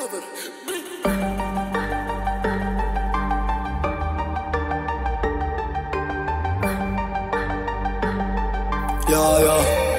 together. Ja.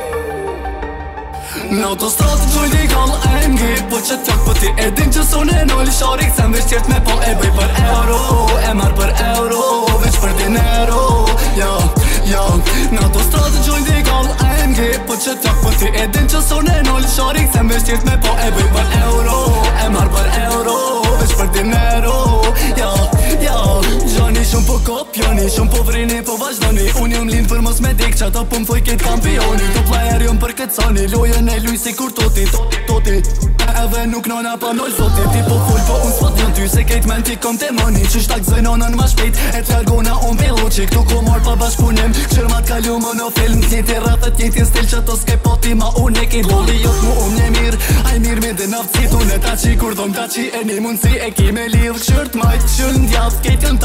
Në autostratë gjoj legal AMG, po që t'jak po ti e din që son e nolli sharik Sem veç tjert me po e bëj për euro, e marr për euro, veç për dinero Ja, në autostratë gjoj legal AMG, po që t'jak po ti e din që son e nolli sharik Sem veç tjert me po e bëj për euro, e marr për euro, veç për dinero Ja, gjani shumë po kop, jani shumë po vrini, po vazhdoni Unë jom lind për mos me dik, që ata po m'thoj këtë kampioni Top player jom për këtë sani, lojën e luj si kur toti Edhe nuk nona pa nol zoti Ti po full po unë s'pot jën ty Se kejt men ti kom te moni Qysh tak zëjnonën ma shpejt E t'jargona unë veloqi Këtu ku mor pa bashkunim Qërmat kallu më në film Njëti rrëtët njëti stil që to s'ke poti ma unë e ki Doli jot mu një mirë Aj mirë me dhe naftësit Unë e ta qi kur dhom ta qi E një mundësi e ki me lidh Këshërt majt këshën djath Kejt jën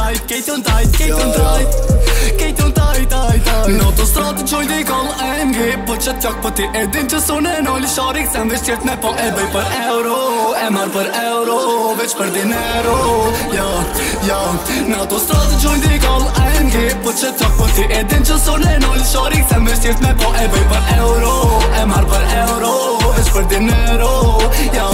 tajt Në autostratë gjoj legal AMG Po që t'jak po ti e din që son e nolli sharik Sem veç tjert me po e bëj për euro E marr për euro, veç për dinero Ja, në autostratë gjoj legal AMG Po që t'jak po ti e din që son e nolli sharik Sem veç tjert me po e bëj për euro E marr për euro, veç për dinero Ja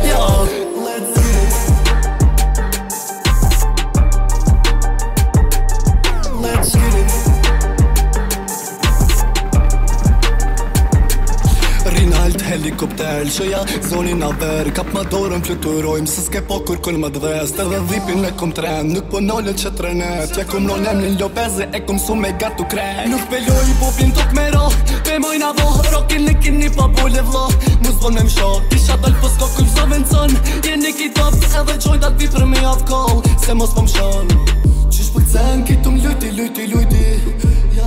Helikopter, shëja zonin a ver Kap ma dorën fluturojmë Se s'ke po kur kun më dhvest Edhe dhipin e kom tren Nuk po nollet që trenet Ja kom non Emlin Lopez e kom su me gatu kret Nuk peloj po pin tok me ro Pe mojna vo Rokin e kini pa bole vlo Mu zvon me msho Tisha dal po s'ko kull sa vendson Jeni ki top Edhe qoj dat vi për me av call Se mos po mshon Qysh po t'cen kitu m'lujti Ja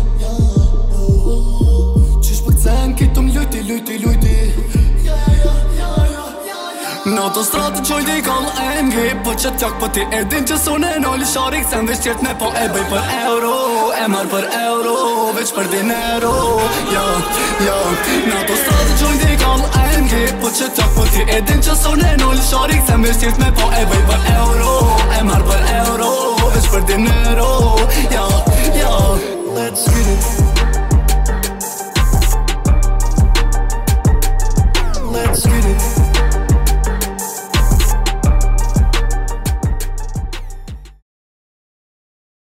Qysh po t'cen kitu m'lujti Në autostratë gjoj legal AMG Po që t'jak po ti e din që son e nolli sharik Sem veç tjert me po e bëj për euro E marr për euro, veç për dinero Ja, në autostratë gjoj legal AMG Po që t'jak po ti e din që son e nolli sharik Sem veç tjert me po e bëj për euro E marr për euro, veç për dinero